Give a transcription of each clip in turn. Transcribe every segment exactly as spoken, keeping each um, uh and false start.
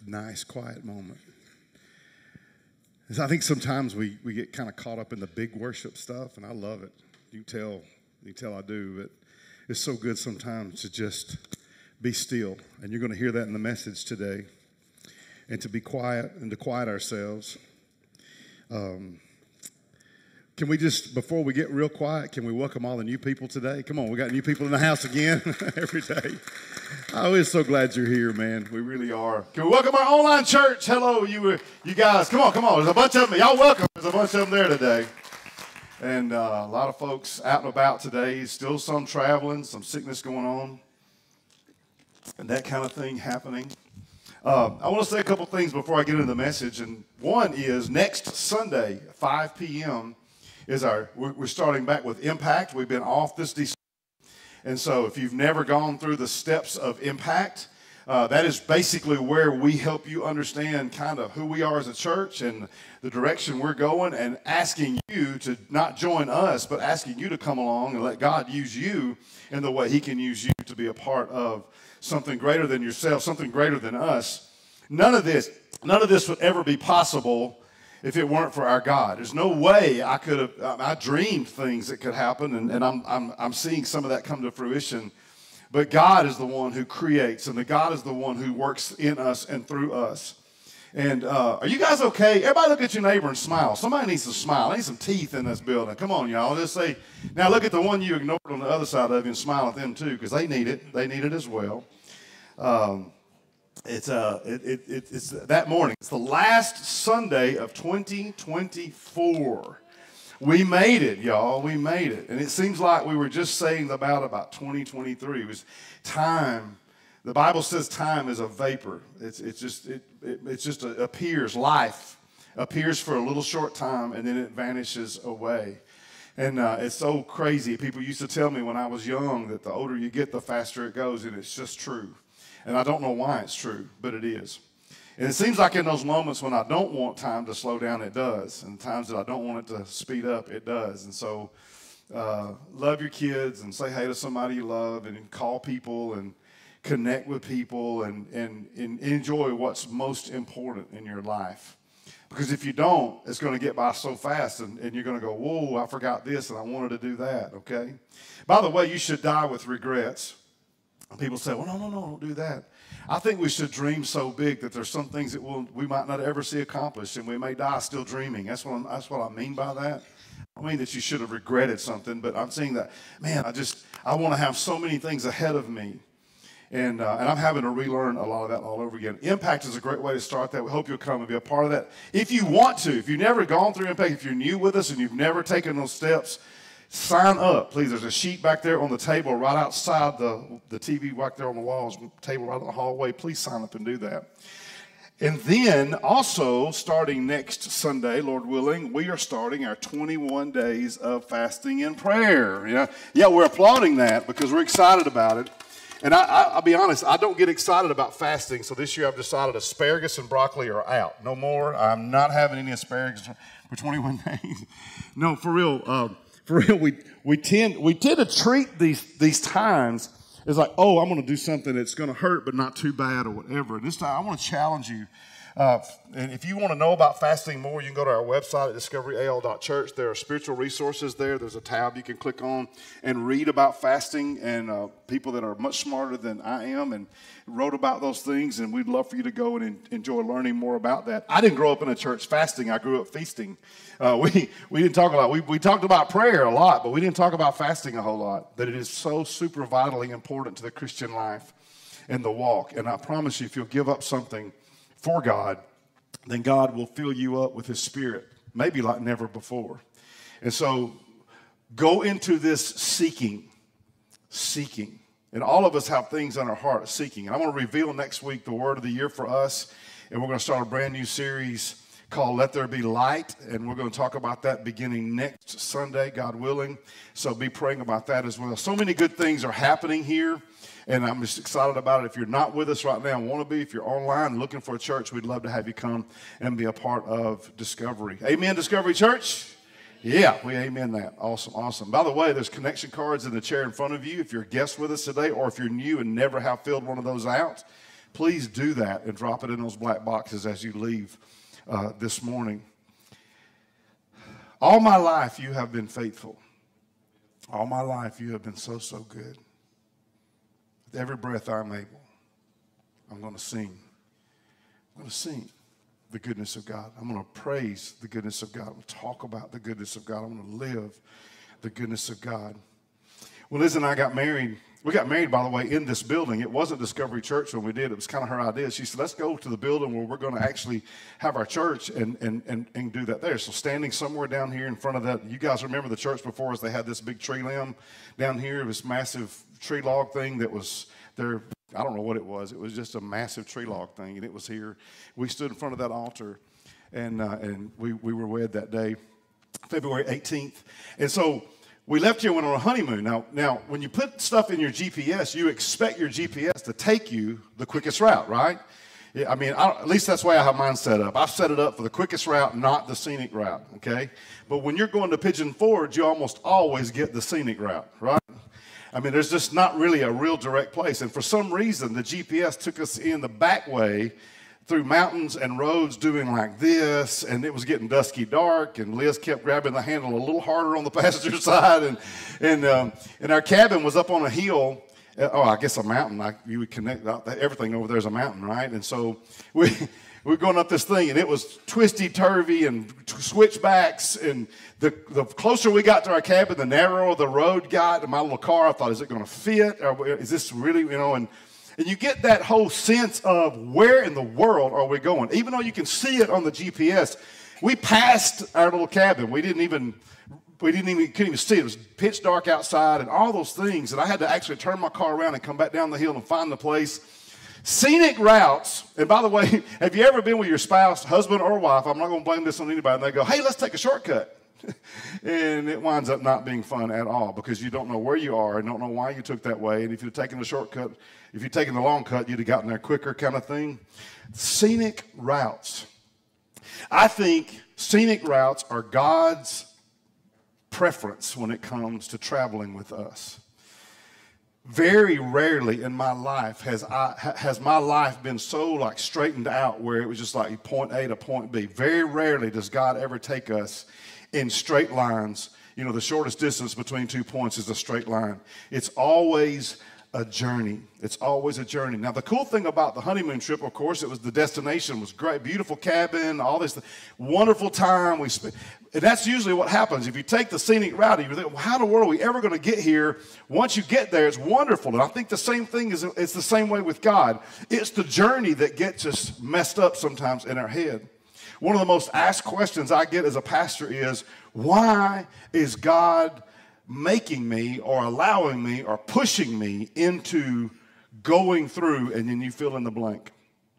nice, quiet moment. I think sometimes we, we get kind of caught up in the big worship stuff, and I love it. You tell, you tell I do, but it's so good sometimes to just be still. And you're going to hear that in the message today. And to be quiet and to quiet ourselves. Um, can we just, before we get real quiet, can we welcome all the new people today? Come on, we got new people in the house again every day. Oh, we're so glad you're here, man. We really are. Can we welcome our online church? Hello, you you guys. Come on, come on. There's a bunch of them. Y'all welcome. There's a bunch of them there today. And uh, a lot of folks out and about today. Still some traveling, some sickness going on, and that kind of thing happening. Uh, I want to say a couple things before I get into the message. And one is next Sunday, five p.m., is our, we're, we're starting back with Impact. We've been off this December. And so if you've never gone through the steps of Impact, uh, that is basically where we help you understand kind of who we are as a church and the direction we're going, and asking you to not join us, but asking you to come along and let God use you in the way he can use you to be a part of something greater than yourself, something greater than us. None of this, none of this would ever be possible if it weren't for our God. There's no way I could have, I dreamed things that could happen, and, and I'm, I'm, I'm seeing some of that come to fruition. But God is the one who creates, and the God is the one who works in us and through us. And uh, are you guys okay? Everybody look at your neighbor and smile. Somebody needs to smile. I need some teeth in this building. Come on, y'all. Just say, now look at the one you ignored on the other side of you and smile at them too, because they need it. They need it as well. Um, It's uh, it, it, it, it's that morning. It's the last Sunday of twenty twenty-four. We made it, y'all. We made it, and it seems like we were just saying about about twenty twenty-three. It was time. The Bible says time is a vapor. It's it's just it, it it's just a, appears. Life appears for a little short time, and then it vanishes away. And uh, it's so crazy. People used to tell me when I was young that the older you get, the faster it goes, and it's just true. And I don't know why it's true, but it is. And it seems like in those moments when I don't want time to slow down, it does. And times that I don't want it to speed up, it does. And so uh, love your kids and say hey to somebody you love, and call people and connect with people, and, and, and enjoy what's most important in your life. Because if you don't, it's going to get by so fast, and, and you're going to go, whoa, I forgot this and I wanted to do that, okay? By the way, you should die with regrets. People say, well, no, no, no, don't do that. I think we should dream so big that there's some things that we'll, we might not ever see accomplished, and we may die still dreaming. That's what, I'm, that's what I mean by that. I mean that you should have regretted something, but I'm saying that, man, I just, I want to have so many things ahead of me. And, uh, and I'm having to relearn a lot of that all over again. Impact is a great way to start that. We hope you'll come and be a part of that. If you want to, if you've never gone through Impact, if you're new with us and you've never taken those steps, sign up, please. There's a sheet back there on the table right outside the, the T V back there on the walls, table right in the hallway. Please sign up and do that. And then also, starting next Sunday, Lord willing, we are starting our twenty-one days of fasting and prayer. Yeah, yeah, we're applauding that because we're excited about it. And I, I, I'll be honest, I don't get excited about fasting, so this year I've decided asparagus and broccoli are out. No more. I'm not having any asparagus for twenty-one days. No, for real. Uh, For real, we we tend we tend to treat these these times as like, oh, I'm going to do something that's going to hurt, but not too bad or whatever. And this time, I want to challenge you. Uh, and if you want to know about fasting more, you can go to our website at discovery a l dot church. There are spiritual resources there. There's a tab you can click on and read about fasting, and uh, people that are much smarter than I am and wrote about those things, and we'd love for you to go and en- enjoy learning more about that. I didn't grow up in a church fasting. I grew up feasting. Uh, we, we didn't talk a lot. We, we talked about prayer a lot, but we didn't talk about fasting a whole lot. That it is so super vitally important to the Christian life and the walk. And I promise you, if you'll give up something for God, then God will fill you up with his spirit, maybe like never before. And so go into this seeking, seeking. And all of us have things on our heart seeking. And I'm going to reveal next week the word of the year for us. And we're going to start a brand new series called Let There Be Light. And we're going to talk about that beginning next Sunday, God willing. So be praying about that as well. So many good things are happening here. And I'm just excited about it. If you're not with us right now, want to be, if you're online looking for a church, we'd love to have you come and be a part of Discovery. Amen, Discovery Church? Yeah, we amen that. Awesome, awesome. By the way, there's connection cards in the chair in front of you. If you're a guest with us today, or if you're new and never have filled one of those out, please do that and drop it in those black boxes as you leave uh, this morning. All my life you have been faithful. All my life you have been so, so good. With every breath I'm able, I'm going to sing. I'm going to sing the goodness of God. I'm going to praise the goodness of God. I'm going to talk about the goodness of God. I'm going to live the goodness of God. Well, Liz and I got married. We got married, by the way, in this building. It wasn't Discovery Church when we did. It was kind of her idea. She said, let's go to the building where we're going to actually have our church and, and, and, and do that there. So standing somewhere down here in front of that, you guys remember the church before us, they had this big tree limb down here, this massive tree log thing that was there. I don't know what it was. It was just a massive tree log thing, and it was here. We stood in front of that altar, and uh, and we, we were wed that day, February eighteenth. And so we left here and went on a honeymoon. Now, now, when you put stuff in your G P S, you expect your G P S to take you the quickest route, right? Yeah, I mean, I, at least that's the way I have mine set up. I've set it up for the quickest route, not the scenic route, okay? But when you're going to Pigeon Forge, you almost always get the scenic route, right? I mean, there's just not really a real direct place. And for some reason, the G P S took us in the back way through mountains and roads doing like this, and it was getting dusky dark, and Liz kept grabbing the handle a little harder on the passenger side, and and, um, and our cabin was up on a hill. Oh, I guess a mountain. Like you would connect everything over there is a mountain, right? And so we we were going up this thing, and it was twisty-turvy and switchbacks, and the, the closer we got to our cabin, the narrower the road got. In my little car, I thought, is it going to fit? Or is this really, you know, and, and you get that whole sense of where in the world are we going? Even though you can see it on the G P S, we passed our little cabin. We didn't even, we didn't even, couldn't even see it. It was pitch dark outside and all those things, and I had to actually turn my car around and come back down the hill and find the place. Scenic routes, and by the way, have you ever been with your spouse, husband or wife? I'm not going to blame this on anybody. And they go, hey, let's take a shortcut. And it winds up not being fun at all because you don't know where you are and don't know why you took that way. And if you'd taken the shortcut, if you'd taken the long cut, you'd have gotten there quicker kind of thing. Scenic routes. I think scenic routes are God's preference when it comes to traveling with us. Very rarely in my life has I, has my life been so like straightened out where it was just like point A to point B. Very rarely does God ever take us in straight lines. You know, the shortest distance between two points is a straight line. It's always a journey. It's always a journey. Now, the cool thing about the honeymoon trip, of course, it was the destination was great, beautiful cabin, all this wonderful time we spent. And that's usually what happens. If you take the scenic route, you think, well, how in the world are we ever going to get here? Once you get there, it's wonderful. And I think the same thing is, it's the same way with God. It's the journey that gets us messed up sometimes in our head. One of the most asked questions I get as a pastor is, why is God making me or allowing me or pushing me into going through, and then you fill in the blank.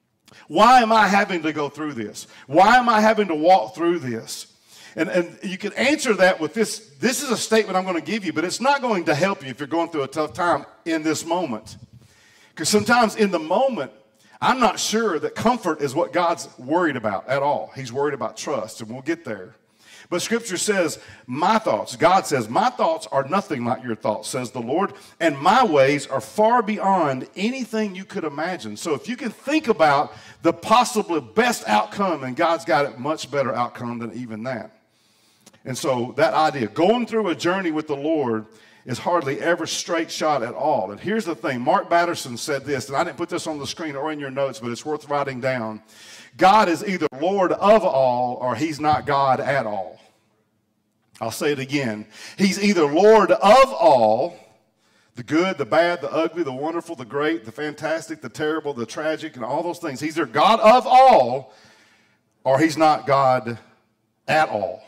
Why am I having to go through this? Why am I having to walk through this? And, and you can answer that with this. This is a statement I'm going to give you, but it's not going to help you if you're going through a tough time in this moment. Because sometimes in the moment, I'm not sure that comfort is what God's worried about at all. He's worried about trust, and we'll get there. But Scripture says, my thoughts, God says, my thoughts are nothing like your thoughts, says the Lord, and my ways are far beyond anything you could imagine. So if you can think about the possibly best outcome, and God's got a much better outcome than even that. And so that idea, going through a journey with the Lord is hardly ever straight shot at all. And here's the thing, Mark Batterson said this, and I didn't put this on the screen or in your notes, but it's worth writing down. God is either Lord of all or he's not God at all. I'll say it again. He's either Lord of all, the good, the bad, the ugly, the wonderful, the great, the fantastic, the terrible, the tragic, and all those things. He's either God of all or he's not God at all.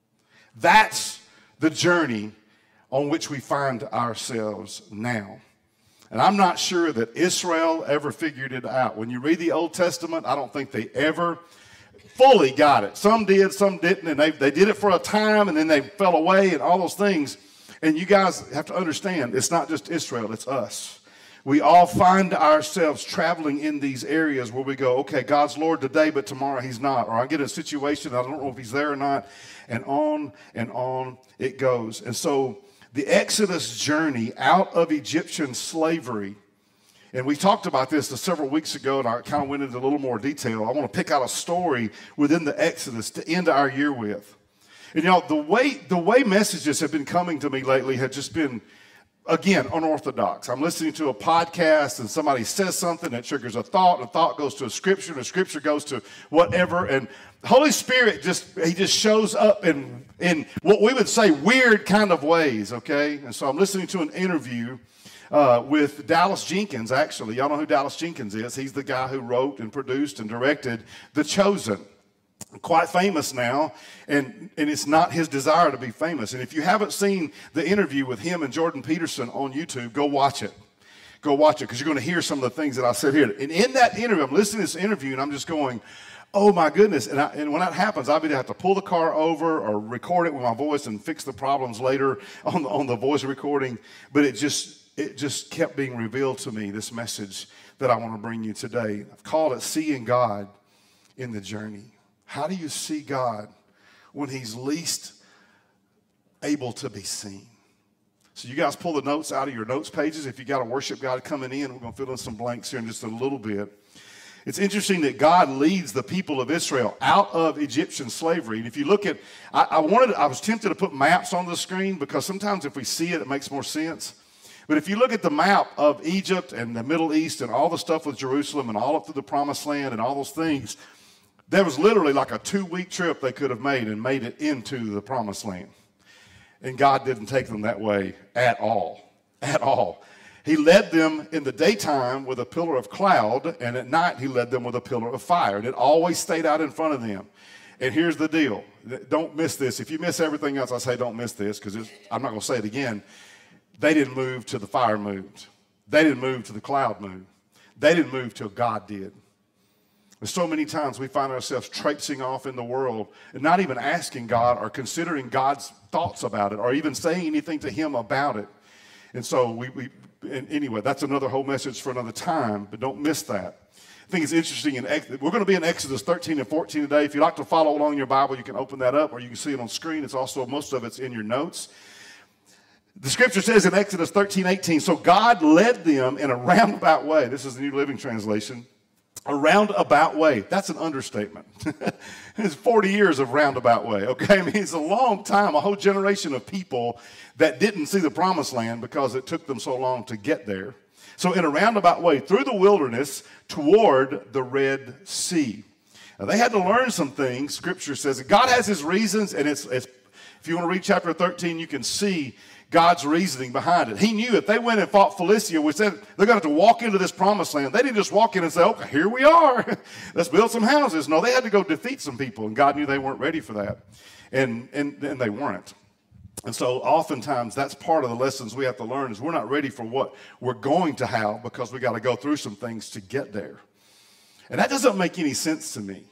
That's the journey on which we find ourselves now. And I'm not sure that Israel ever figured it out. When you read the Old Testament, I don't think they ever fully got it. Some did, some didn't, and they, they did it for a time, and then they fell away and all those things. And you guys have to understand, it's not just Israel, it's us. We all find ourselves traveling in these areas where we go, okay, God's Lord today, but tomorrow he's not. Or I get a situation, I don't know if he's there or not, and on and on it goes. And so the Exodus journey out of Egyptian slavery And we talked about this several weeks ago, and I kind of went into a little more detail. I want to pick out a story within the Exodus to end our year with. And you know, the way, the way messages have been coming to me lately have just been, again, unorthodox. I'm listening to a podcast and somebody says something that triggers a thought, and a thought goes to a scripture, and a scripture goes to whatever. And the Holy Spirit just, he just shows up in, in what we would say weird kind of ways, okay? And so I'm listening to an interview uh, with Dallas Jenkins, actually. Y'all know who Dallas Jenkins is. He's the guy who wrote and produced and directed The Chosen. Quite famous now, and, and it's not his desire to be famous. And if you haven't seen the interview with him and Jordan Peterson on YouTube, go watch it. Go watch it, because you're going to hear some of the things that I said here. And in that interview, I'm listening to this interview, and I'm just going, oh my goodness. And, I, and when that happens, I'll either have to pull the car over or record it with my voice and fix the problems later on the, on the voice recording. But it just, it just kept being revealed to me, this message that I want to bring you today. I've called it Seeing God in the Journey. How do you see God when he's least able to be seen? So you guys pull the notes out of your notes pages. If you got a worship God coming in, we're going to fill in some blanks here in just a little bit. It's interesting that God leads the people of Israel out of Egyptian slavery. And if you look at, I, I wanted, I was tempted to put maps on the screen, because sometimes if we see it, it makes more sense. But if you look at the map of Egypt and the Middle East and all the stuff with Jerusalem and all up to the Promised Land and all those things, there was literally like a two-week trip they could have made and made it into the Promised Land. And God didn't take them that way at all, at all. He led them in the daytime with a pillar of cloud, and at night he led them with a pillar of fire. And it always stayed out in front of them. And here's the deal. Don't miss this. If you miss everything else, I say don't miss this, because I'm not going to say it again. They didn't move till the fire moved. They didn't move till the cloud moved. They didn't move till God did. And so many times we find ourselves traipsing off in the world and not even asking God or considering God's thoughts about it or even saying anything to him about it. And so we, we and anyway, that's another whole message for another time, but don't miss that. I think it's interesting. In We're going to be in Exodus thirteen and fourteen today. If you'd like to follow along in your Bible, you can open that up, or you can see it on screen. It's also, most of it's in your notes. The scripture says in Exodus thirteen, eighteen, so God led them in a roundabout way. This is the New Living Translation. A roundabout way. That's an understatement. It's forty years of roundabout way, okay? I mean, it's a long time, a whole generation of people that didn't see the Promised Land because it took them so long to get there. So in a roundabout way, through the wilderness toward the Red Sea. Now, they had to learn some things. Scripture says that God has his reasons, and it's, it's if you want to read chapter thirteen, you can see God's reasoning behind it. He knew if they went and fought Philistia, which said they're going to have to walk into this Promised Land, they didn't just walk in and say, okay, here we are. Let's build some houses. No, they had to go defeat some people, and God knew they weren't ready for that. And, and, and they weren't. And so oftentimes that's part of the lessons we have to learn is we're not ready for what we're going to have because we got to go through some things to get there. And that doesn't make any sense to me.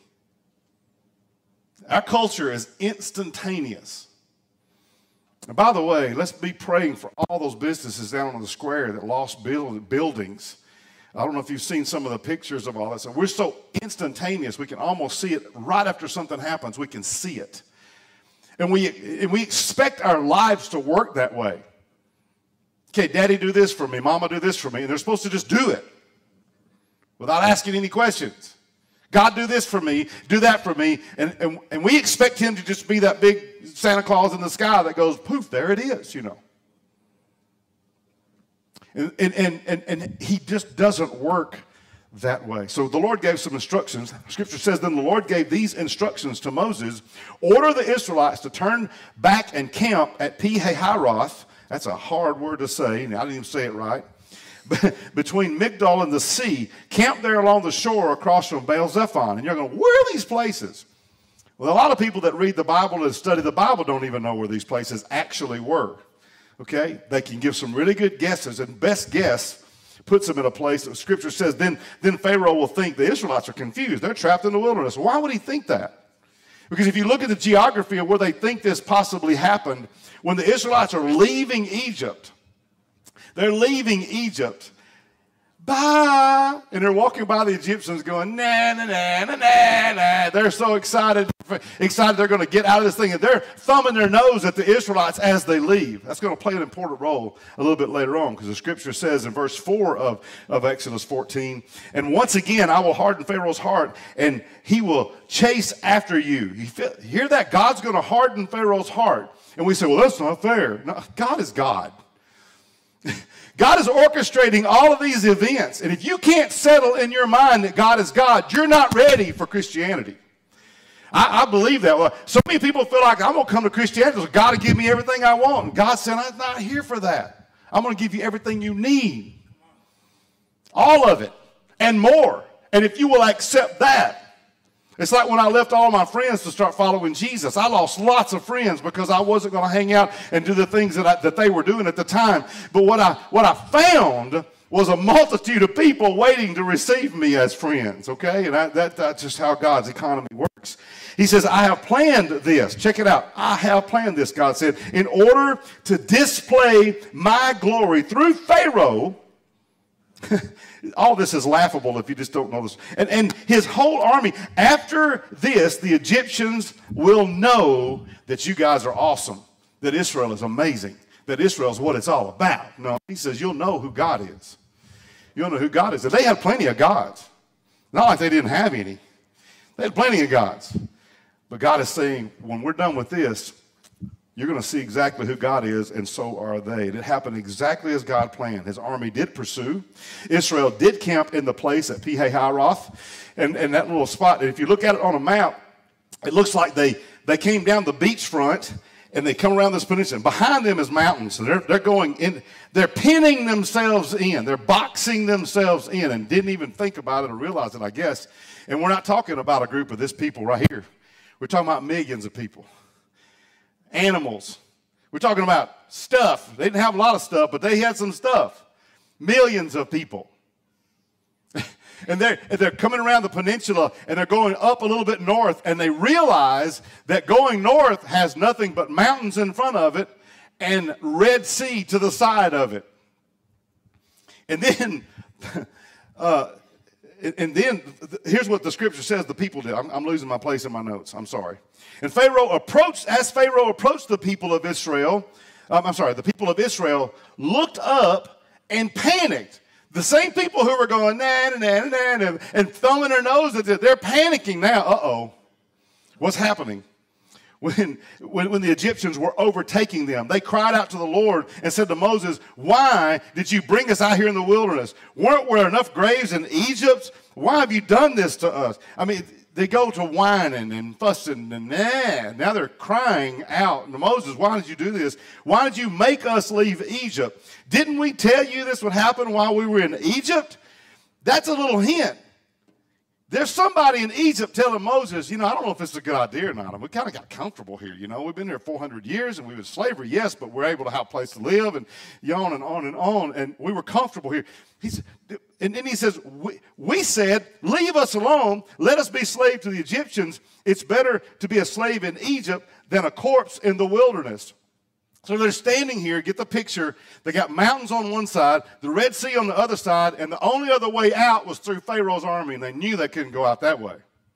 Our culture is instantaneous. And by the way, let's be praying for all those businesses down on the square that lost build, buildings. I don't know if you've seen some of the pictures of all that stuff. We're so instantaneous, we can almost see it right after something happens. We can see it. And we, and we expect our lives to work that way. Okay, Daddy do this for me, Mama do this for me, and they're supposed to just do it without asking any questions. God, do this for me, do that for me, and, and, and we expect him to just be that big Santa Claus in the sky that goes, poof, there it is, you know. And, and, and, and, and he just doesn't work that way. So the Lord gave some instructions. Scripture says, then the Lord gave these instructions to Moses. Order the Israelites to turn back and camp at Pi-hahiroth. That's a hard word to say. I didn't even say it right. Between Migdol and the sea, camp there along the shore across from Baal-zephon. And you're going, where are these places? Well, a lot of people that read the Bible and study the Bible don't even know where these places actually were. Okay? They can give some really good guesses, and best guess puts them in a place that Scripture says, then, then Pharaoh will think the Israelites are confused. They're trapped in the wilderness. Why would he think that? Because if you look at the geography of where they think this possibly happened, when the Israelites are leaving Egypt, they're leaving Egypt. Bye. And they're walking by the Egyptians going, na, na, na, na, na, na. They're so excited. excited they're going to get out of this thing. And they're thumbing their nose at the Israelites as they leave. That's going to play an important role a little bit later on, because the scripture says in verse four of, of Exodus fourteen, and once again I will harden Pharaoh's heart, and he will chase after you. You feel, hear that? God's going to harden Pharaoh's heart. And we say, well, that's not fair. No, God is God. God is orchestrating all of these events. And if you can't settle in your mind that God is God, you're not ready for Christianity. I, I believe that. Well, so many people feel like I'm going to come to Christianity, so God will give me everything I want. And God said, I'm not here for that. I'm going to give you everything you need. All of it and more. And if you will accept that, it's like when I left all my friends to start following Jesus. I lost lots of friends because I wasn't going to hang out and do the things that, I, that they were doing at the time. But what I, what I found was a multitude of people waiting to receive me as friends, okay? And I, that, that's just how God's economy works. He says, I have planned this. Check it out. I have planned this, God said, in order to display my glory through Pharaoh. All this is laughable if you just don't know this. And, and his whole army. After this, the Egyptians will know that you guys are awesome, that Israel is amazing, that Israel is what it's all about. No, he says you'll know who God is. You'll know who God is. And they had plenty of gods. Not like they didn't have any. They had plenty of gods. But God is saying, when we're done with this, you're going to see exactly who God is, and so are they. And it happened exactly as God planned. His army did pursue. Israel did camp in the place at Pi-hahiroth, and, and that little spot. And if you look at it on a map, it looks like they, they came down the beachfront, and they come around this peninsula. Behind them is mountains. So they're, they're going in. They're pinning themselves in. They're boxing themselves in, and didn't even think about it or realize it, I guess. And we're not talking about a group of this people right here. We're talking about millions of people. Animals. We're talking about stuff. They didn't have a lot of stuff, but they had some stuff. Millions of people. And they're, they're coming around the peninsula, and they're going up a little bit north, and they realize that going north has nothing but mountains in front of it and Red Sea to the side of it. And then, uh, and then here's what the scripture says the people did. I'm, I'm losing my place in my notes. I'm sorry. And Pharaoh approached, as Pharaoh approached the people of Israel, um, I'm sorry, the people of Israel looked up and panicked. The same people who were going, nah, nah, nah, nah, nah, and thumbing their nose at it, they're panicking now. Uh-oh. What's happening? When, when, when the Egyptians were overtaking them, they cried out to the Lord and said to Moses, why did you bring us out here in the wilderness? Weren't there enough graves in Egypt? Why have you done this to us? I mean, they go to whining and fussing and nah. Now they're crying out. Moses, why did you do this? Why did you make us leave Egypt? Didn't we tell you this would happen while we were in Egypt? That's a little hint. There's somebody in Egypt telling Moses, you know, I don't know if this is a good idea or not. We kind of got comfortable here, you know. We've been here four hundred years, and we were in slavery, yes, but we're able to have a place to live, and on and on and on, and we were comfortable here. He said, and then he says, we, we said, leave us alone. Let us be slaves to the Egyptians. It's better to be a slave in Egypt than a corpse in the wilderness. So they're standing here, get the picture. They got mountains on one side, the Red Sea on the other side, and the only other way out was through Pharaoh's army, and they knew they couldn't go out that way.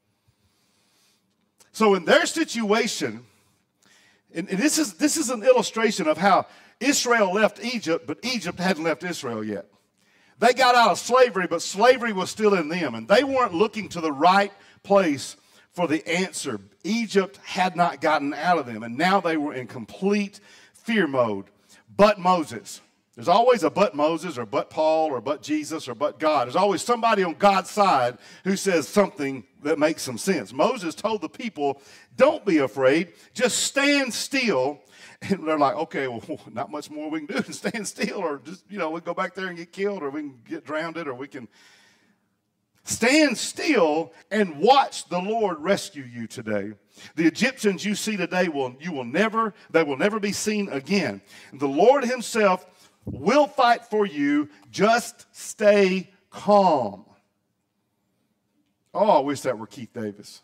So in their situation, and, and this is, this is an illustration of how Israel left Egypt, but Egypt hadn't left Israel yet. They got out of slavery, but slavery was still in them, and they weren't looking to the right place for the answer. Egypt had not gotten out of them, and now they were in complete fear mode. But Moses. There's always a but Moses or but Paul or but Jesus or but God. There's always somebody on God's side who says something that makes some sense. Moses told the people, don't be afraid, just stand still. And they're like, okay, well, not much more we can do than stand still, or just, you know, we go back there and get killed, or we can get drowned, or we can stand still and watch the Lord rescue you today. The Egyptians you see today, will you will never, they will never be seen again. The Lord himself will fight for you. Just stay calm. Oh, I wish that were Keith Davis.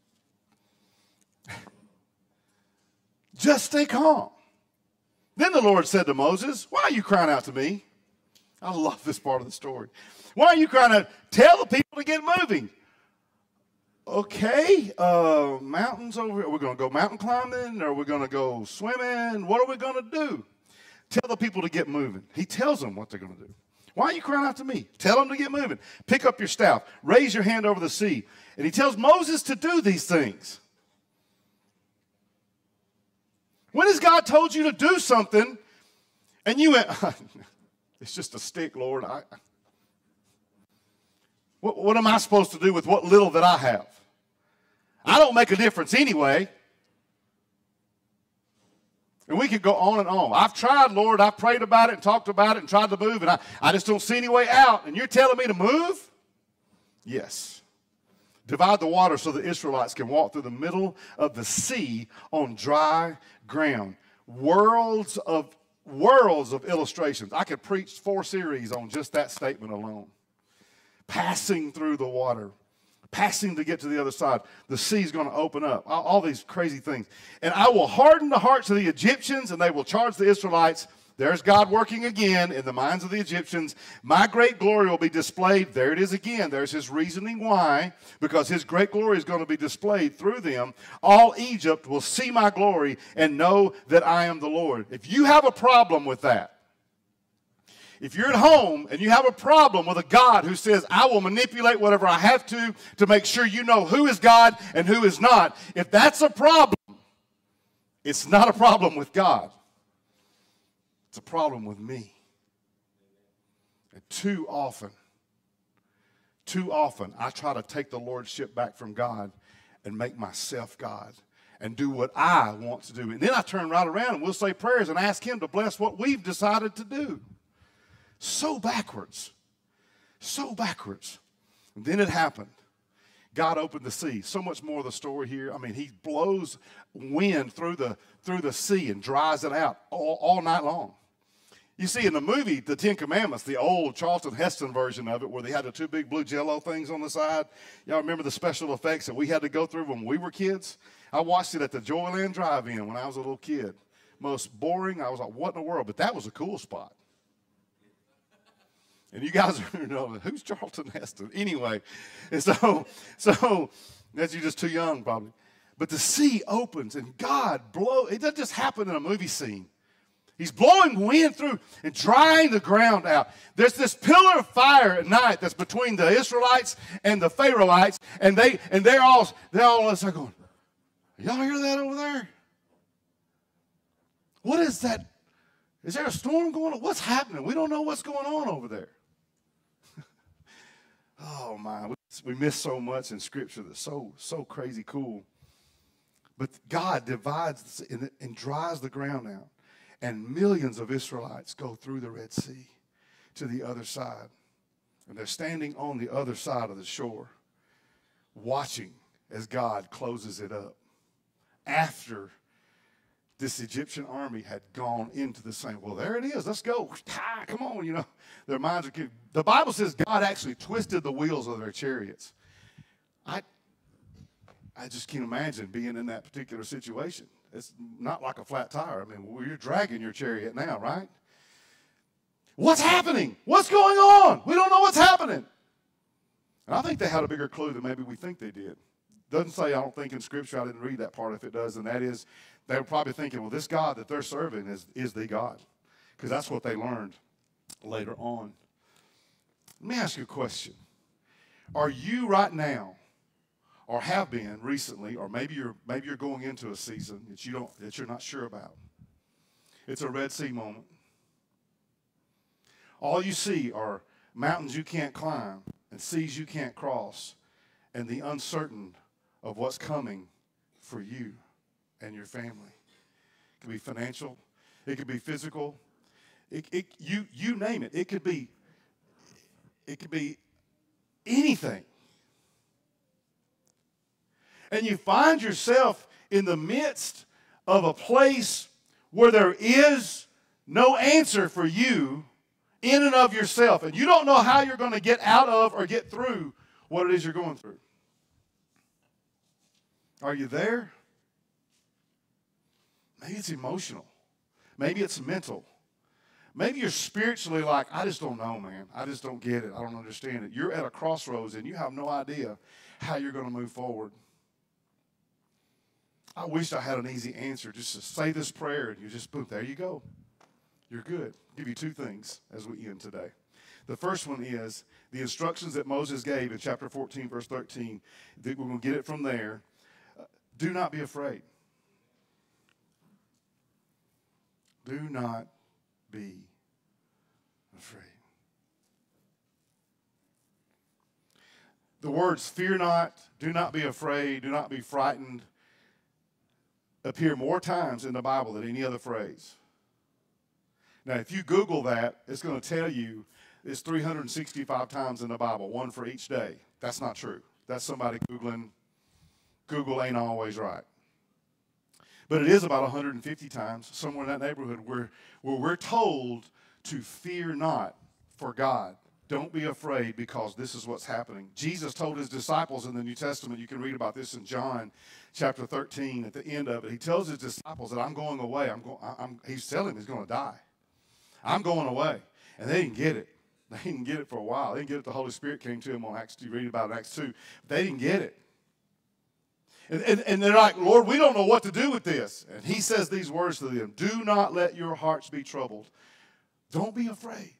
Just stay calm. Then the Lord said to Moses, why are you crying out to me? I love this part of the story. Why are you crying out? Tell the people to get moving. okay, uh, mountains over here. We're going to go mountain climbing, or we're going to go swimming. What are we going to do? Tell the people to get moving. He tells them what they're going to do. Why are you crying out to me? Tell them to get moving. Pick up your staff. Raise your hand over the sea. And he tells Moses to do these things. When has God told you to do something and you went, it's just a stick, Lord. I, what, what am I supposed to do with what little that I have? I don't make a difference anyway. And we could go on and on. I've tried, Lord. I've prayed about it and talked about it and tried to move, and I, I just don't see any way out. And you're telling me to move? Yes. Divide the water so the Israelites can walk through the middle of the sea on dry ground. Worlds of, worlds of illustrations. I could preach four series on just that statement alone. Passing through the water. Passing to get to the other side. The sea's going to open up. All, all these crazy things. And I will harden the hearts of the Egyptians, and they will charge the Israelites. There's God working again in the minds of the Egyptians. My great glory will be displayed. There it is again. There's his reasoning why. Because his great glory is going to be displayed through them. All Egypt will see my glory and know that I am the Lord. If you have a problem with that, if you're at home and you have a problem with a God who says, I will manipulate whatever I have to to make sure you know who is God and who is not, if that's a problem, it's not a problem with God. It's a problem with me. And too often, too often, I try to take the lordship back from God and make myself God and do what I want to do. And then I turn right around and we'll say prayers and ask him to bless what we've decided to do. So backwards. So backwards. And then it happened. God opened the sea. So much more of the story here. I mean, he blows wind through the, through the sea and dries it out all, all night long. You see, in the movie, The Ten Commandments, the old Charlton Heston version of it, where they had the two big blue Jell-O things on the side, y'all remember the special effects that we had to go through when we were kids? I watched it at the Joyland Drive-In when I was a little kid. Most boring. I was like, what in the world? But that was a cool spot. And you guys are, you know, who's Charlton Heston? Anyway, and so, so that's you're just too young probably. But the sea opens and God blows. It doesn't just happen in a movie scene. He's blowing wind through and drying the ground out. There's this pillar of fire at night that's between the Israelites and the Pharaohites, and they and they're all they're all like going, y'all hear that over there? What is that? Is there a storm going on? What's happening? We don't know what's going on over there. Oh, my. We miss so much in Scripture that's so, so crazy cool. But God divides and, and dries the ground out. And millions of Israelites go through the Red Sea to the other side. And they're standing on the other side of the shore, watching as God closes it up. After this Egyptian army had gone into the same. Well, there it is. Let's go. Ah, come on, you know. Their minds are. The Bible says God actually twisted the wheels of their chariots. I, I just can't imagine being in that particular situation. It's not like a flat tire. I mean, well, you're dragging your chariot now, right? What's happening? What's going on? We don't know what's happening. And I think they had a bigger clue than maybe we think they did. Doesn't say, I don't think in Scripture, I didn't read that part if it does, and that is, they were probably thinking, well, this God that they're serving is, is the God. Because that's what they learned later on. Let me ask you a question. Are you right now, or have been recently, or maybe you're maybe you're going into a season that you don't that you're not sure about? It's a Red Sea moment. All you see are mountains you can't climb and seas you can't cross, and the uncertain of what's coming for you and your family. It could be financial. It could be physical. It, it, you, you name it. It could be, it could be anything. And you find yourself in the midst of a place where there is no answer for you in and of yourself. And you don't know how you're going to get out of or get through what it is you're going through. Are you there? Maybe it's emotional. Maybe it's mental. Maybe you're spiritually like, I just don't know, man. I just don't get it. I don't understand it. You're at a crossroads and you have no idea how you're going to move forward. I wish I had an easy answer. Just to say this prayer and you just, boom, there you go. You're good. I'll give you two things as we end today. The first one is the instructions that Moses gave in chapter fourteen, verse thirteen. We're going to get it from there. Uh, do not be afraid. Do not be afraid. The words fear not, do not be afraid, do not be frightened appear more times in the Bible than any other phrase. Now, if you Google that, it's going to tell you it's three hundred sixty-five times in the Bible, one for each day. That's not true. That's somebody Googling. Google ain't always right. But it is about one hundred fifty times, somewhere in that neighborhood, where, where we're told to fear not for God. Don't be afraid because this is what's happening. Jesus told his disciples in the New Testament, you can read about this in John chapter thirteen at the end of it. He tells his disciples that I'm going away. I'm going, I'm, he's telling them he's going to die. I'm going away. And they didn't get it. They didn't get it for a while. They didn't get it. The Holy Spirit came to them on Acts two. You read about it in Acts two. They didn't get it. And, and, and they're like, Lord, we don't know what to do with this. And he says these words to them. Do not let your hearts be troubled. Don't be afraid.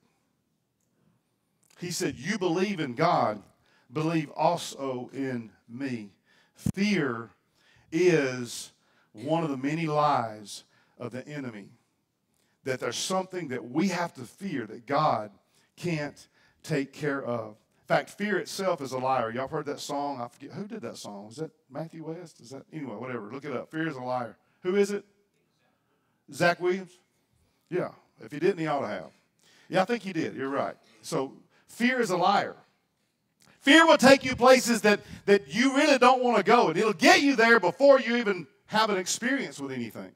He said, you believe in God, believe also in me. Fear is one of the many lies of the enemy. That there's something that we have to fear that God can't take care of. In fact, fear itself is a liar. Y'all heard that song? I forget who did that song. Was that Matthew West? Is that anyway? Whatever. Look it up. Fear is a liar. Who is it? Zach Williams. Yeah. If he didn't, he ought to have. Yeah, I think he did. You're right. So fear is a liar. Fear will take you places that that you really don't want to go, and it'll get you there before you even have an experience with anything.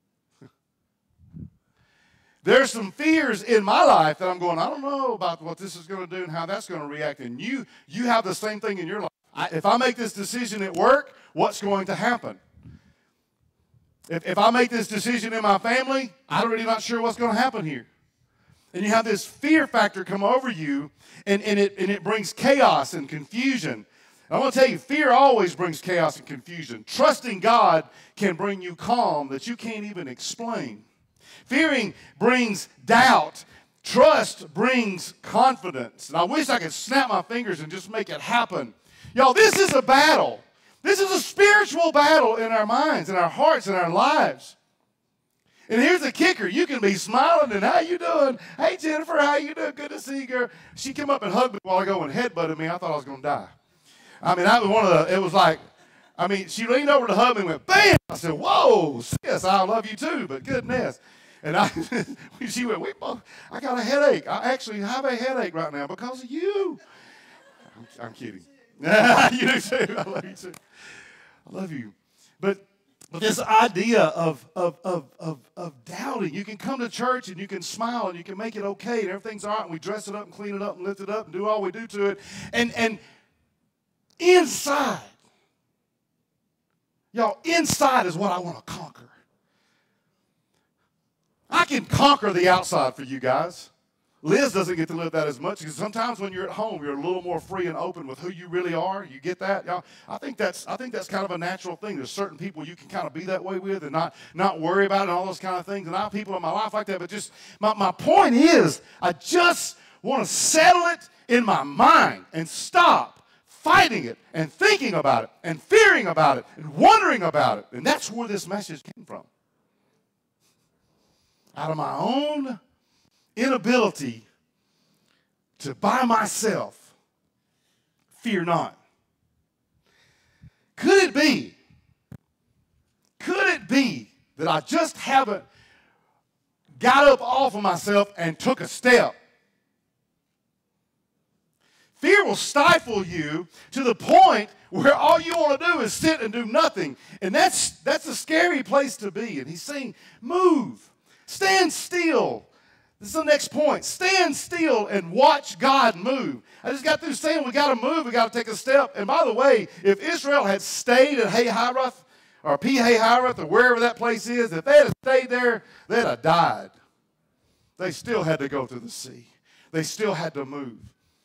There's some fears in my life that I'm going, I don't know about what this is going to do and how that's going to react. And you, you have the same thing in your life. I, if I make this decision at work, what's going to happen? If, if I make this decision in my family, I'm really not sure what's going to happen here. And you have this fear factor come over you, and, and, it, and it brings chaos and confusion. I want to tell you, fear always brings chaos and confusion. Trusting God can bring you calm that you can't even explain. Fearing brings doubt. Trust brings confidence. And I wish I could snap my fingers and just make it happen. Y'all, this is a battle. This is a spiritual battle in our minds, in our hearts, in our lives. And here's the kicker. You can be smiling and how you doing? Hey, Jennifer, how you doing? Good to see you, girl. She came up and hugged me a while ago and headbutted me. I thought I was going to die. I mean, that was one of the, it was like, I mean, she leaned over to hug me and went, bam! I said, whoa, sis, I love you too, but goodness. And I, she went, we both, I got a headache. I actually have a headache right now because of you. I'm, I'm kidding. You do too. I love you too. I love you. But, but this idea of, of, of, of, of doubting, you can come to church and you can smile and you can make it okay and everything's all right and we dress it up and clean it up and lift it up and do all we do to it. And, and inside, y'all, inside is what I want to conquer. I can conquer the outside for you guys. Liz doesn't get to live that as much because sometimes when you're at home, you're a little more free and open with who you really are. You get that? Y'all, I think that's I think that's kind of a natural thing. There's certain people you can kind of be that way with and not, not worry about it and all those kind of things. And I have people in my life like that. But just my, my point is, I just want to settle it in my mind and stop fighting it and thinking about it and fearing about it and wondering about it. And that's where this message came from. Out of my own inability to by myself fear not. Could it be, could it be that I just haven't got up off of myself and took a step? Fear will stifle you to the point where all you want to do is sit and do nothing. And that's, that's a scary place to be. And he's saying, move. Stand still. This is the next point. Stand still and watch God move. I just got through saying we got to move. We got to take a step. And by the way, if Israel had stayed at Hahiroth or Pi-hahiroth or wherever that place is, if they had stayed there, they'd have died. They still had to go to the sea. They still had to move.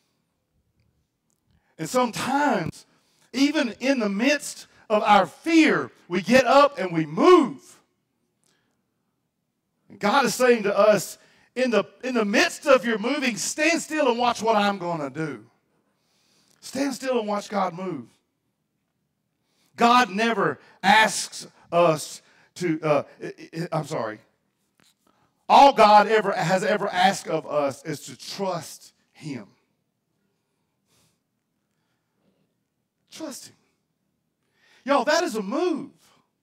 And sometimes, even in the midst of our fear, we get up and we move. And God is saying to us, in the, in the midst of your moving, stand still and watch what I'm going to do. Stand still and watch God move. God never asks us to, uh, I'm sorry. All God ever has ever asked of us is to trust him. Trust him. Y'all, that is a move.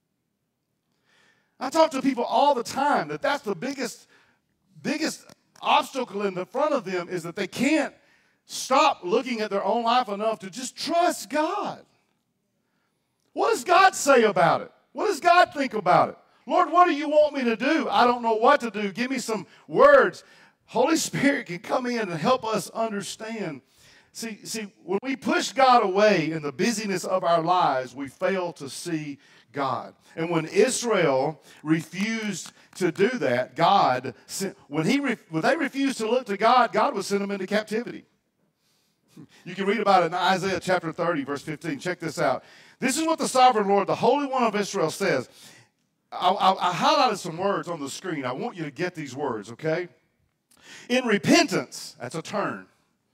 I talk to people all the time that that's the biggest, biggest obstacle in the front of them is that they can't stop looking at their own life enough to just trust God. What does God say about it? What does God think about it? Lord, what do you want me to do? I don't know what to do. Give me some words. Holy Spirit can come in and help us understand. See, see, when we push God away in the busyness of our lives, we fail to see God. And when Israel refused to do that, God, when, he, when they refused to look to God, God would send them into captivity. You can read about it in Isaiah chapter thirty, verse fifteen. Check this out. This is what the sovereign Lord, the Holy One of Israel, says. I, I, I highlighted some words on the screen. I want you to get these words, okay? In repentance, that's a turn.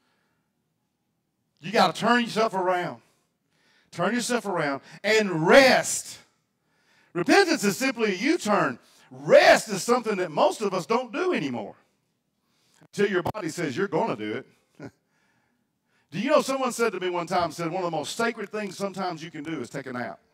You got to turn yourself around. Turn yourself around and rest. Repentance is simply a U-turn. Rest is something that most of us don't do anymore. Until your body says you're going to do it. Do you know someone said to me one time, said one of the most sacred things sometimes you can do is take a nap.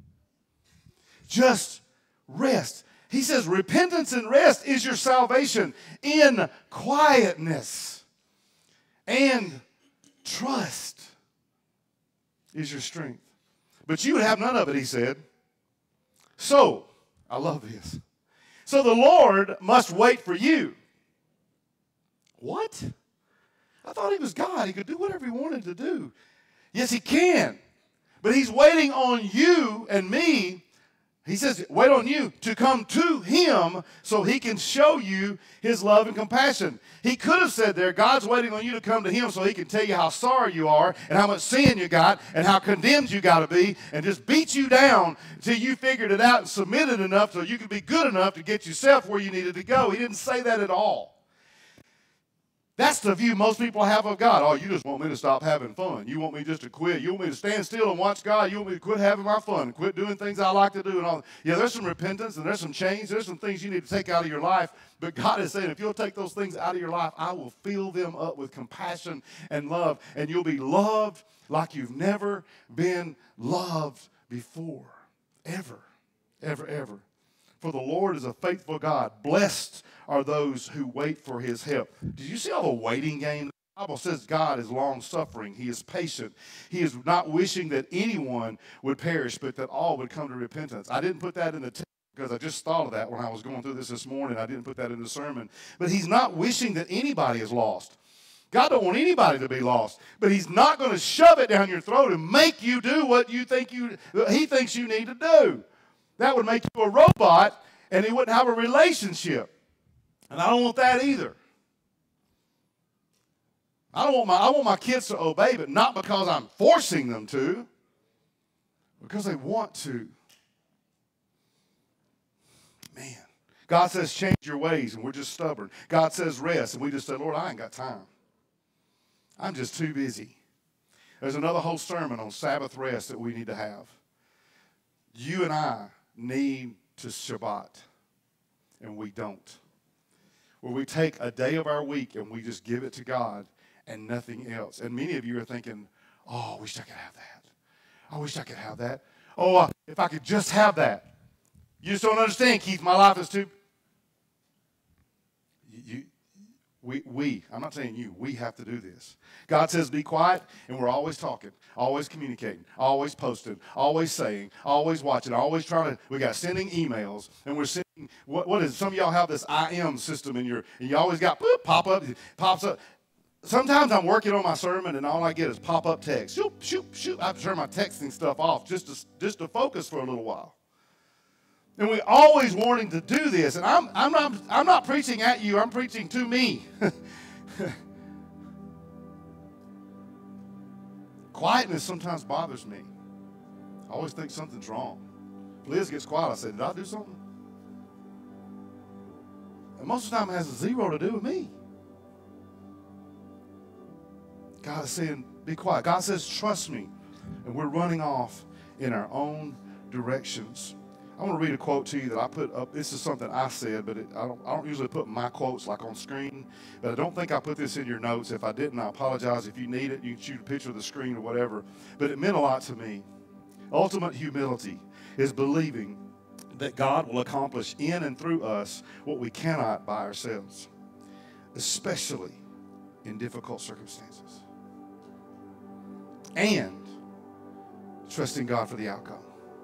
Just rest. He says repentance and rest is your salvation in quietness. And trust is your strength. But you would have none of it, he said. So, I love this. So the Lord must wait for you. What? I thought he was God. He could do whatever he wanted to do. Yes, he can. But he's waiting on you and me. He says, wait on you to come to him so he can show you his love and compassion. He could have said there, God's waiting on you to come to him so he can tell you how sorry you are and how much sin you got and how condemned you got to be and just beat you down until you figured it out and submitted enough so you could be good enough to get yourself where you needed to go. He didn't say that at all. That's the view most people have of God. Oh, you just want me to stop having fun. You want me just to quit. You want me to stand still and watch God. You want me to quit having my fun, quit doing things I like to do. And all. Yeah, there's some repentance and there's some change. There's some things you need to take out of your life. But God is saying, if you'll take those things out of your life, I will fill them up with compassion and love. And you'll be loved like you've never been loved before. Ever, ever, ever. For the Lord is a faithful God. Blessed are those who wait for his help. Did you see all the waiting game? The Bible says God is long-suffering. He is patient. He is not wishing that anyone would perish, but that all would come to repentance. I didn't put that in the text because I just thought of that when I was going through this this morning. I didn't put that in the sermon. But he's not wishing that anybody is lost. God don't want anybody to be lost. But he's not going to shove it down your throat and make you do what you think you he thinks you need to do. That would make you a robot, and he wouldn't have a relationship. And I don't want that either. I don't want my I want my kids to obey, but not because I'm forcing them to, because they want to. Man, God says change your ways, and we're just stubborn. God says rest, and we just say, Lord, I ain't got time. I'm just too busy. There's another whole sermon on Sabbath rest that we need to have. You and I need to Shabbat, and we don't. Where we take a day of our week and we just give it to God and nothing else. And many of you are thinking, oh, I wish I could have that. I wish I could have that. Oh, uh, if I could just have that. You just don't understand, Keith. My life is too... You, we, we, I'm not saying you, we have to do this. God says be quiet, and we're always talking, always communicating, always posting, always saying, always watching, always trying to, we got sending emails, and we're sending, what, what is, some of y'all have this I M system in your, and you always got, boop, pop up, pops up. Sometimes I'm working on my sermon, and all I get is pop-up text. Shoot, shoot, shoot. I turn my texting stuff off just to, just to focus for a little while. And we're always wanting to do this. And I'm, I'm, not, I'm not preaching at you. I'm preaching to me. Quietness sometimes bothers me. I always think something's wrong. Liz gets quiet. I say, did I do something? And most of the time it has zero to do with me. God is saying, be quiet. God says, trust me. And we're running off in our own directions. I want to read a quote to you that I put up. This is something I said, but it, I, don't, I don't usually put my quotes like on screen. But I don't think I put this in your notes. If I didn't, I apologize. If you need it, you can shoot a picture of the screen or whatever. But it meant a lot to me. Ultimate humility is believing that God will accomplish in and through us what we cannot by ourselves, especially in difficult circumstances. And trusting God for the outcome.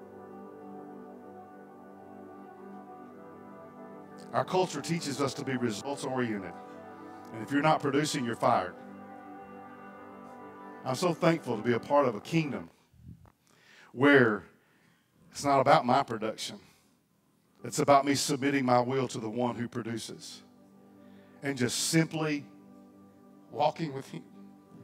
Our culture teaches us to be results-oriented. And if you're not producing, you're fired. I'm so thankful to be a part of a kingdom where it's not about my production. It's about me submitting my will to the one who produces. And just simply walking with him.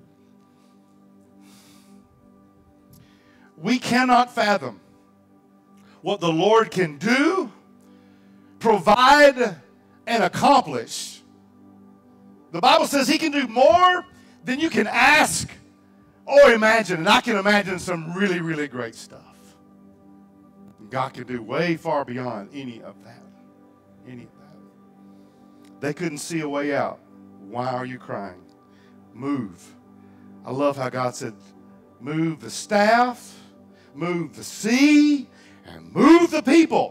We cannot fathom what the Lord can do, provide, and accomplish. The Bible says he can do more than you can ask or imagine. And I can imagine some really, really great stuff. God can do way far beyond any of that. Any of that. They couldn't see a way out. Why are you crying? Move. I love how God said, move the staff, move the sea, and move the people.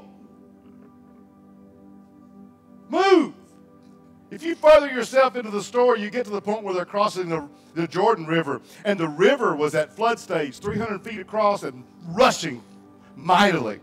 Move. If you further yourself into the story, you get to the point where they're crossing the, the Jordan River, and the river was at flood stage, three hundred feet across and rushing mightily.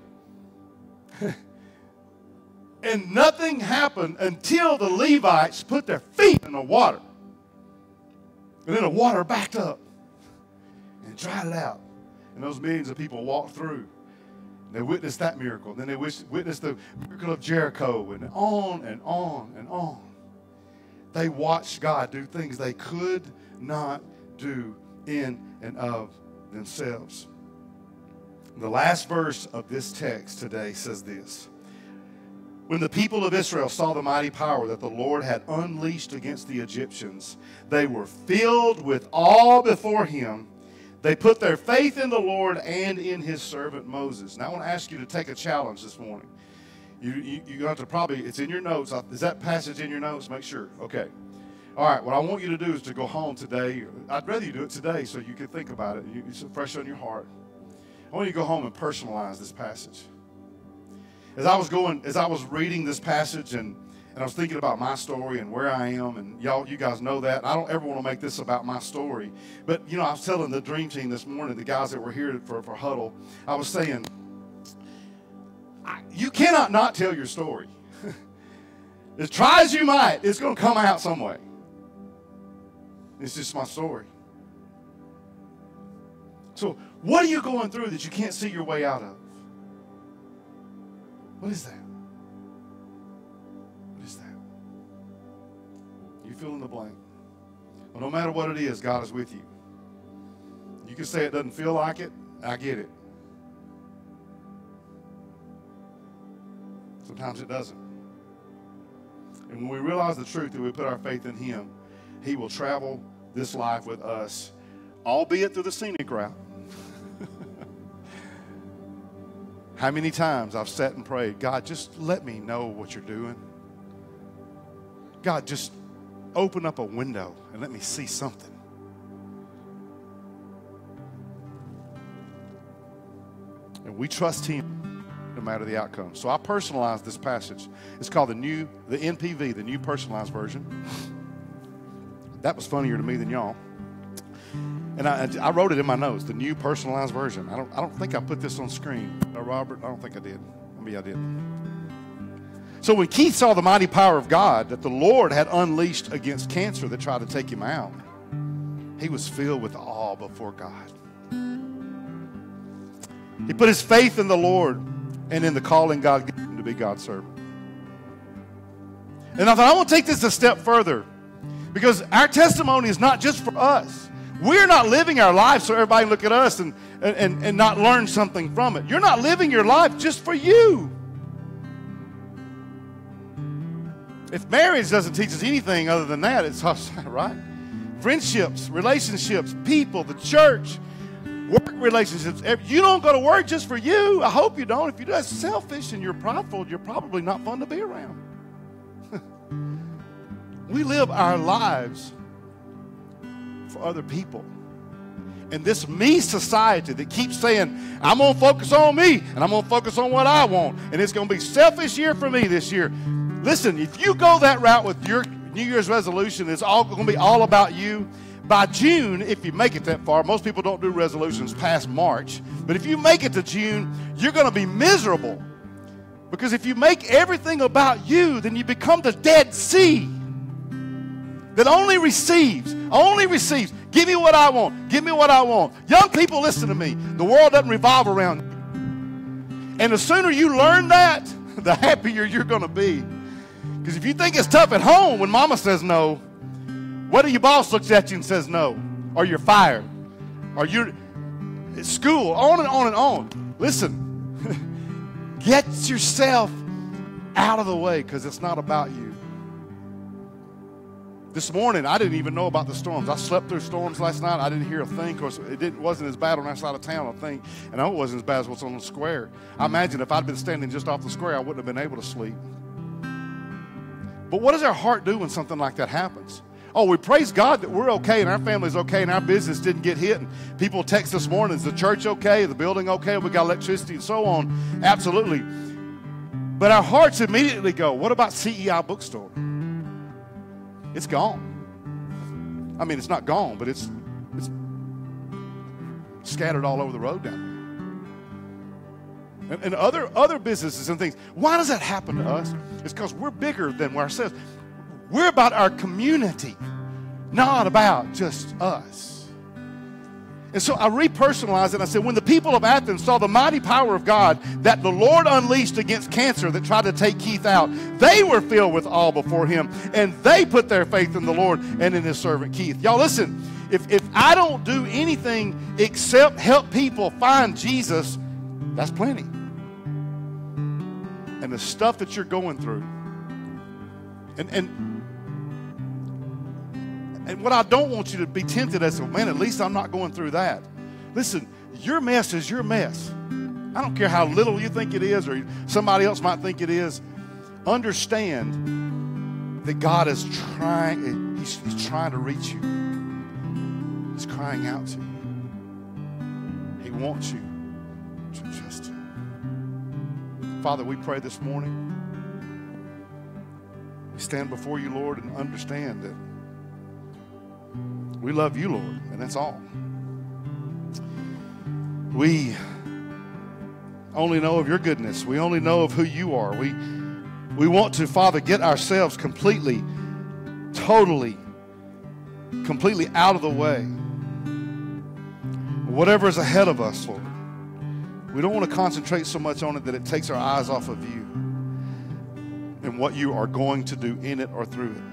And nothing happened until the Levites put their feet in the water. And then the water backed up and dried it out. And those millions of people walked through. They witnessed that miracle. Then they witnessed the miracle of Jericho, and on and on and on. They watched God do things they could not do in and of themselves. The last verse of this text today says this. When the people of Israel saw the mighty power that the Lord had unleashed against the Egyptians, they were filled with awe before him. They put their faith in the Lord and in his servant Moses. Now I want to ask you to take a challenge this morning. You, you, you have to probably, it's in your notes. Is that passage in your notes? Make sure. Okay. All right. What I want you to do is to go home today. I'd rather you do it today so you can think about it. It's fresh on your heart. I want you to go home and personalize this passage. As I was going, as I was reading this passage and, and I was thinking about my story and where I am, and y'all, you guys know that. I don't ever want to make this about my story. But, you know, I was telling the dream team this morning, the guys that were here for, for Huddle, I was saying, I, you cannot not tell your story. As try as you might, it's going to come out some way. It's just my story. So what are you going through that you can't see your way out of? What is that? What is that? You fill in the blank. Well, no matter what it is, God is with you. You can say it doesn't feel like it. I get it. Sometimes it doesn't. And when we realize the truth that we put our faith in him, he will travel this life with us, albeit through the scenic route. How many times I've sat and prayed, God, just let me know what you're doing. God, just open up a window and let me see something. And we trust him no matter the outcome. So I personalized this passage. It's called the new, the N P V, the new personalized version. That was funnier to me than y'all. And I, I wrote it in my notes, the new personalized version. I don't, I don't think I put this on screen. Uh, Robert, I don't think I did. Maybe I did. So when Keith saw the mighty power of God that the Lord had unleashed against cancer that tried to take him out, he was filled with awe before God. He put his faith in the Lord and in the calling God gave him to be God's servant. And I thought, I want to take this a step further, because our testimony is not just for us. We're not living our lives so everybody can look at us and, and, and not learn something from it. You're not living your life just for you. If marriage doesn't teach us anything other than that, it's us, right? Friendships, relationships, people, the church, work relationships. You don't go to work just for you. I hope you don't. If you do, that's selfish and you're prideful, you're probably not fun to be around. We live our lives for other people. And this me society that keeps saying, I'm going to focus on me, and I'm going to focus on what I want, and it's going to be selfish year for me this year. Listen, if you go that route with your New Year's resolution, it's all going to be all about you. By June, if you make it that far, most people don't do resolutions past March, but if you make it to June, you're going to be miserable. Because if you make everything about you, then you become the Dead Sea that only receives, only receives. Give me what I want. Give me what I want. Young people, listen to me. The world doesn't revolve around you. And the sooner you learn that, the happier you're going to be. Because if you think it's tough at home when mama says no, what if your boss looks at you and says no? Or you're fired? Or you're at school? On and on and on. Listen, get yourself out of the way, because it's not about you. This morning, I didn't even know about the storms. I slept through storms last night. I didn't hear a thing. Of course, it didn't, wasn't as bad on that side of town, I think. And I know it wasn't as bad as what's on the square. I imagine if I'd been standing just off the square, I wouldn't have been able to sleep. But what does our heart do when something like that happens? Oh, we praise God that we're okay and our family's okay and our business didn't get hit. And people text this morning, is the church okay? Is the building okay? We got electricity and so on. Absolutely. But our hearts immediately go, what about C E I bookstore? It's gone. I mean, it's not gone, but it's it's scattered all over the road down there. And, and other, other businesses and things. Why does that happen to us? It's because we're bigger than ourselves. We're about our community, not about just us. And so I repersonalized it. And I said, when the people of Athens saw the mighty power of God that the Lord unleashed against cancer that tried to take Keith out, they were filled with awe before him. And they put their faith in the Lord and in his servant Keith. Y'all listen, if, if I don't do anything except help people find Jesus, that's plenty. And the stuff that you're going through. And, and And what I don't want you to be tempted as, man, at least I'm not going through that. Listen, your mess is your mess. I don't care how little you think it is or somebody else might think it is. Understand that God is trying, he's, he's trying to reach you. He's crying out to you. He wants you to trust him. Father, we pray this morning. We stand before you, Lord, and understand that we love you, Lord, and that's all. We only know of your goodness. We only know of who you are. We, we want to, Father, get ourselves completely, totally, completely out of the way. Whatever is ahead of us, Lord, we don't want to concentrate so much on it that it takes our eyes off of you and what you are going to do in it or through it.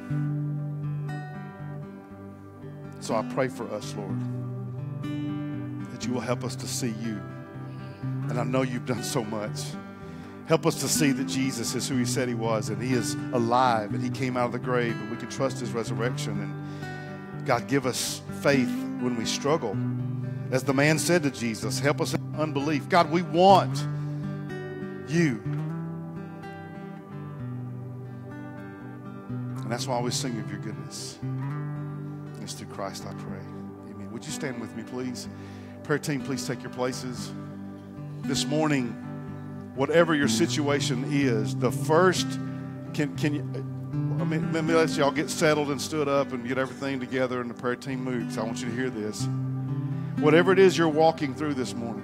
So I pray for us, Lord, that you will help us to see you. And I know you've done so much. Help us to see that Jesus is who he said he was, and he is alive, and he came out of the grave, and we can trust his resurrection. And God, give us faith when we struggle. As the man said to Jesus, help us in unbelief. God, we want you. And that's why we sing of your goodness. It's through Christ I pray. Amen. Would you stand with me, please? Prayer team, please take your places. This morning, whatever your situation is, the first, can can you, I mean, let me let y'all get settled and stood up and get everything together and the prayer team moves. I want you to hear this. Whatever it is you're walking through this morning,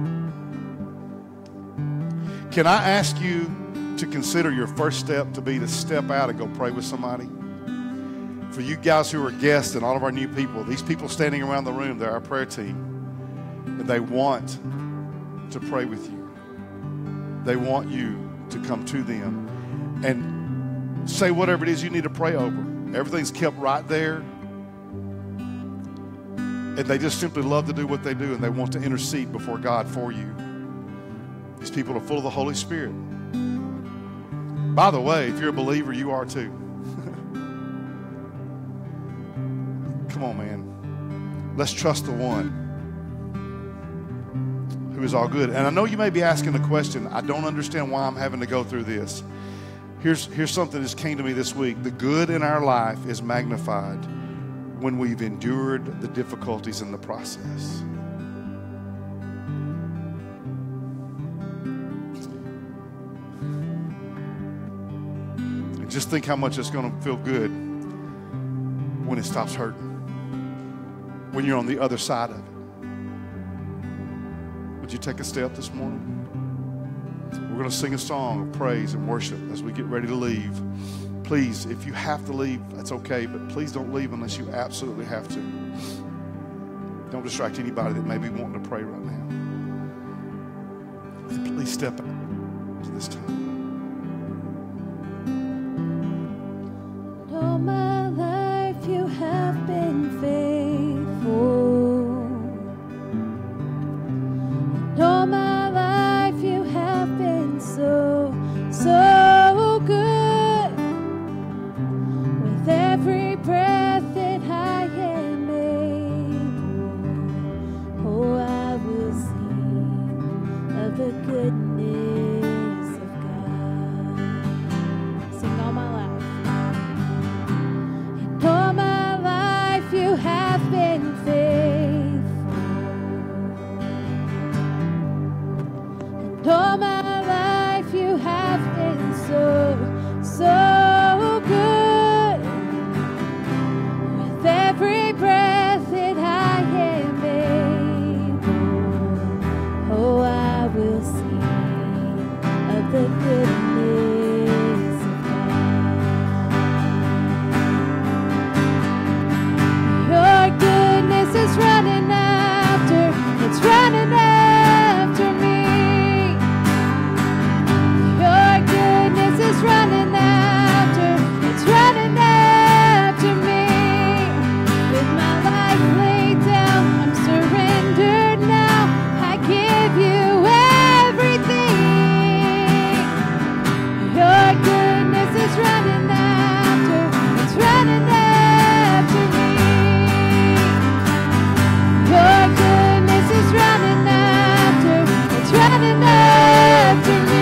can I ask you to consider your first step to be to step out and go pray with somebody? For you guys who are guests and all of our new people, these people standing around the room, they're our prayer team. And they want to pray with you. They want you to come to them and say whatever it is you need to pray over. Everything's kept right there. And they just simply love to do what they do, and they want to intercede before God for you. These people are full of the Holy Spirit. By the way, if you're a believer, you are too. Come on, man. Let's trust the one who is all good. And I know you may be asking the question, I don't understand why I'm having to go through this. Here's, here's something that just came to me this week. The good in our life is magnified when we've endured the difficulties in the process. And just think how much it's going to feel good when it stops hurting, when you're on the other side of it. Would you take a step this morning? We're going to sing a song of praise and worship as we get ready to leave. Please, if you have to leave, that's okay, but please don't leave unless you absolutely have to. Don't distract anybody that may be wanting to pray right now. And please step out to this time. All my life you have been faithful. And all my life you have been so, so good. With every breath that I am able, oh, I will sing of the goodness of God. Sing all my life. And all my life you have been faithful. And all my life you have been so, so good. With every breath that I am able, oh, I will sing of the goodness of God. Your goodness is running after, it's running after me. Your goodness is running after, it's running after me. With my life laid down, I'm surrendered now. I give you everything. Your goodness is running after, it's running after me. Your goodness is running after, it's running after me.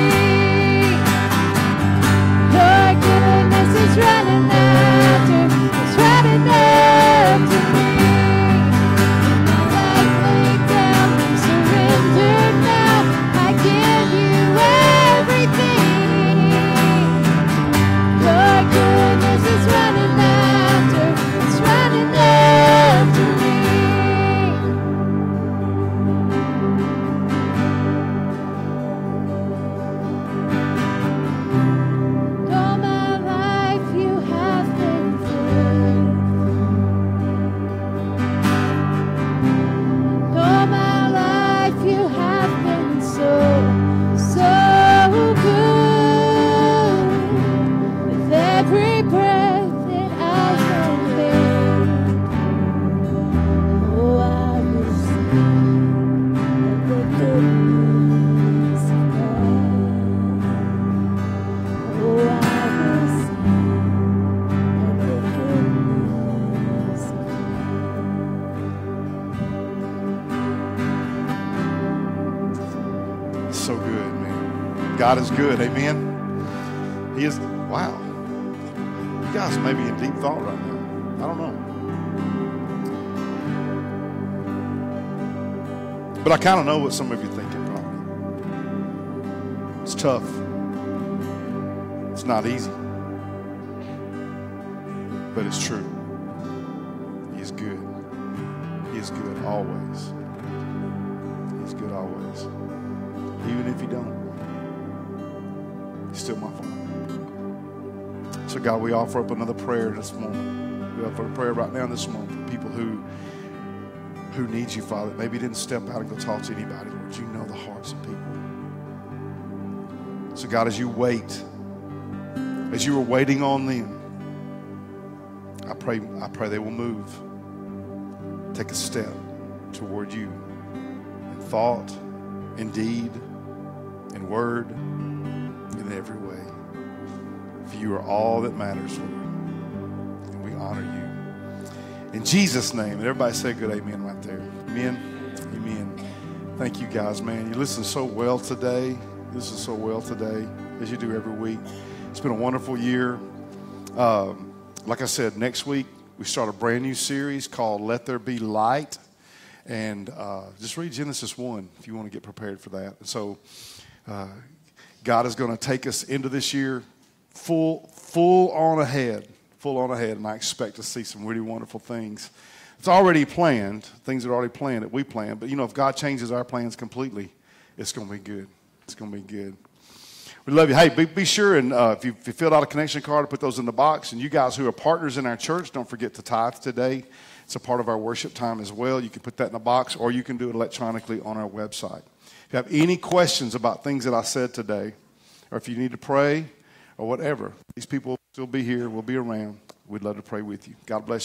Your goodness is running after, it's running after me. With my life laid down, I'm surrendered now. I give you everything. Your goodness is running after, it's running after me. All my life you have been faithful. All my life you have been so, so good. With every breath that I am able, oh, I will sing of the goodness of God. Oh, I will sing of the goodness of So good, man. God is good. Amen. He is. Wow. You guys may be in deep thought right now. I don't know. But I kind of know what some of you are thinking, probably. It's tough. It's not easy. But it's true. He is good. He is good always. He's good always. Even if you don't, he's still my Father. So God, we offer up another prayer this morning. We offer a prayer right now this moment for people who who need you, Father. Maybe didn't step out and go talk to anybody, Lord. You know the hearts of people. So God, as you wait, as you are waiting on them, I pray, I pray they will move. Take a step toward you in thought, in deed, in word, in every way. For you are all that matters, Lord. And we honor you. In Jesus' name, and everybody say a good amen right there. Amen. Amen. Thank you guys, man. You listen so well today. You listen so well today, as you do every week. It's been a wonderful year. Um, like I said, next week we start a brand new series called Let There Be Light. And uh, just read Genesis one if you want to get prepared for that. And so uh, God is going to take us into this year full, full on ahead, full on ahead. And I expect to see some really wonderful things. It's already planned, things that are already planned that we planned. But, you know, if God changes our plans completely, it's going to be good. It's going to be good. We love you. Hey, be, be sure and uh, if, you, if you filled out a connection card, put those in the box. And you guys who are partners in our church, don't forget to tithe today. It's a part of our worship time as well. You can put that in a box, or you can do it electronically on our website. If you have any questions about things that I said today, or if you need to pray or whatever, these people will still be here. We'll be around. We'd love to pray with you. God bless you.